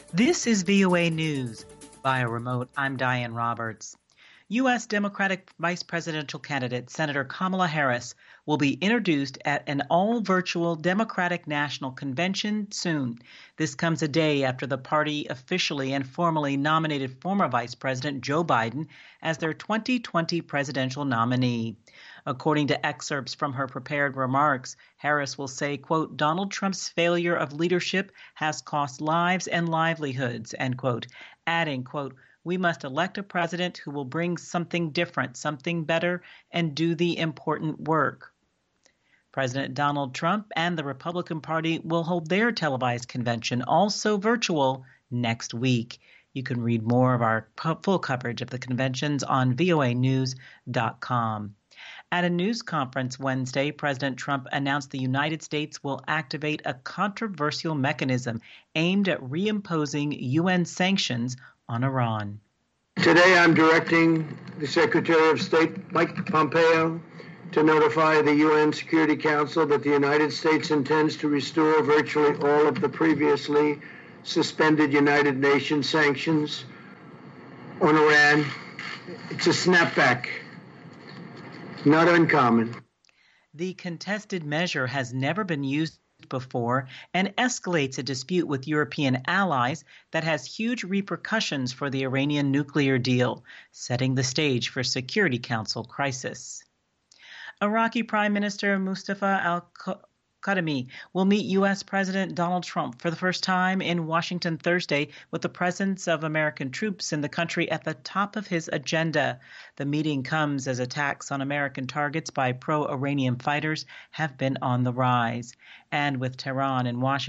This is VOA News. Via remote, I'm Diane Roberts. U.S. Democratic Vice Presidential candidate Senator Kamala Harris will be introduced at an all-virtual Democratic National Convention soon. This comes a day after the party officially and formally nominated former Vice President Joe Biden as their 2020 presidential nominee. According to excerpts from her prepared remarks, Harris will say, quote, Donald Trump's failure of leadership has cost lives and livelihoods, end quote, adding, quote, we must elect a president who will bring something different, something better, and do the important work. President Donald Trump and the Republican Party will hold their televised convention, also virtual, next week. You can read more of our full coverage of the conventions on voanews.com. At a news conference Wednesday, President Trump announced the United States will activate a controversial mechanism aimed at reimposing UN sanctions on Iran. Today I'm directing the Secretary of State, Mike Pompeo, to notify the UN Security Council that the United States intends to restore virtually all of the previously suspended United Nations sanctions on Iran. It's a snapback. Not uncommon. The contested measure has never been used before and escalates a dispute with European allies that has huge repercussions for the Iranian nuclear deal, setting the stage for Security Council crisis. Iraqi Prime Minister Mustafa al-Kadhimi will meet U.S. President Donald Trump for the first time in Washington Thursday with the presence of American troops in the country at the top of his agenda. The meeting comes as attacks on American targets by pro-Iranian fighters have been on the rise. And with Tehran and Washington